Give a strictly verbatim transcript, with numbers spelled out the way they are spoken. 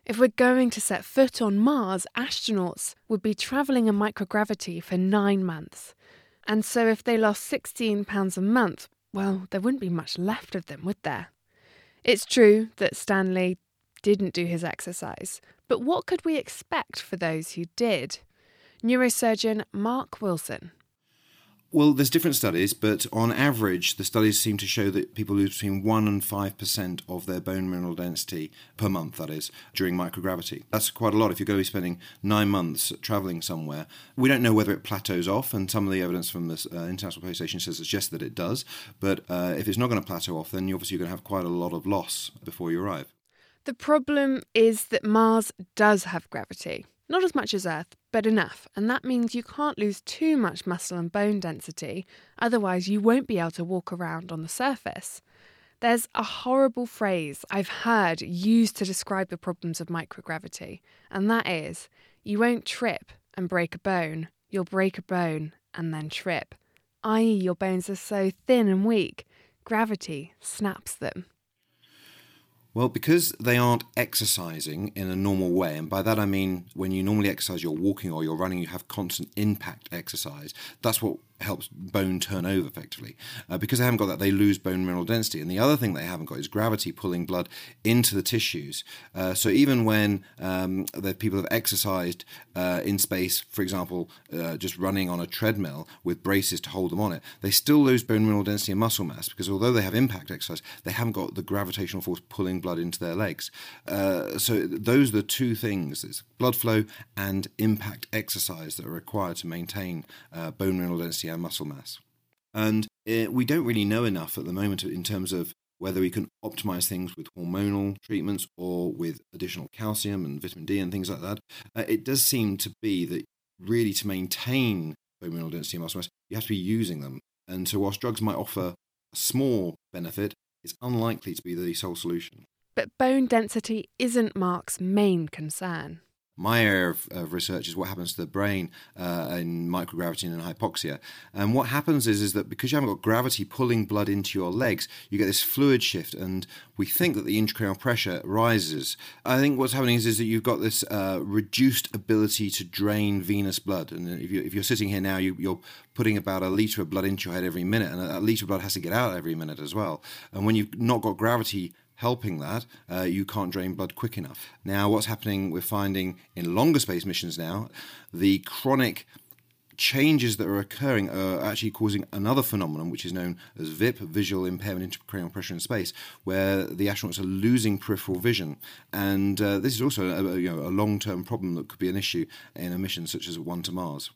If we're going to set foot on Mars, astronauts would be travelling in microgravity for nine months. And so if they lost sixteen pounds a month, well, there wouldn't be much left of them, would there? It's true that Stanley didn't do his exercise, but what could we expect for those who did? Neurosurgeon Mark Wilson. Well, there's different studies, but on average, the studies seem to show that people lose between one and five percent of their bone mineral density per month, that is, during microgravity. That's quite a lot if you're going to be spending nine months travelling somewhere. We don't know whether it plateaus off, and some of the evidence from the uh, International Space Station says suggests that it does, but uh, if it's not going to plateau off, then obviously you're going to have quite a lot of loss before you arrive. The problem is that Mars does have gravity. Not as much as Earth, but enough, and that means you can't lose too much muscle and bone density, otherwise you won't be able to walk around on the surface. There's a horrible phrase I've heard used to describe the problems of microgravity, and that is, you won't trip and break a bone, you'll break a bone and then trip, that is your bones are so thin and weak, gravity snaps them. Well, because they aren't exercising in a normal way, and by that I mean when you normally exercise, you're walking or you're running, you have constant impact exercise. That's what helps bone turn over effectively. Uh, because they haven't got that, they lose bone mineral density. And the other thing they haven't got is gravity pulling blood into the tissues. Uh, so even when um, the people have exercised uh, in space, for example, uh, just running on a treadmill with braces to hold them on it, they still lose bone mineral density and muscle mass because although they have impact exercise, they haven't got the gravitational force pulling blood into their legs. Uh, so those are the two things, it's blood flow and impact exercise that are required to maintain uh, bone mineral density and muscle mass. And uh, we don't really know enough at the moment in terms of whether we can optimize things with hormonal treatments or with additional calcium and vitamin D and things like that. Uh, it does seem to be that really to maintain bone mineral density and muscle mass, you have to be using them. And so whilst drugs might offer a small benefit, it's unlikely to be the sole solution. But bone density isn't Mark's main concern. My area of, of research is what happens to the brain uh, in microgravity and in hypoxia. And what happens is, is that because you haven't got gravity pulling blood into your legs, you get this fluid shift, and we think that the intracranial pressure rises. I think what's happening is, is that you've got this uh, reduced ability to drain venous blood. And if, you, if you're sitting here now, you, you're putting about a litre of blood into your head every minute, and a litre of blood has to get out every minute as well. And when you've not got gravity helping that, uh, you can't drain blood quick enough. Now, what's happening, we're finding in longer space missions now, the chronic changes that are occurring are actually causing another phenomenon, which is known as V I P, visual impairment intracranial pressure in space, where the astronauts are losing peripheral vision. And uh, this is also a, you know, a long-term problem that could be an issue in a mission such as one to Mars.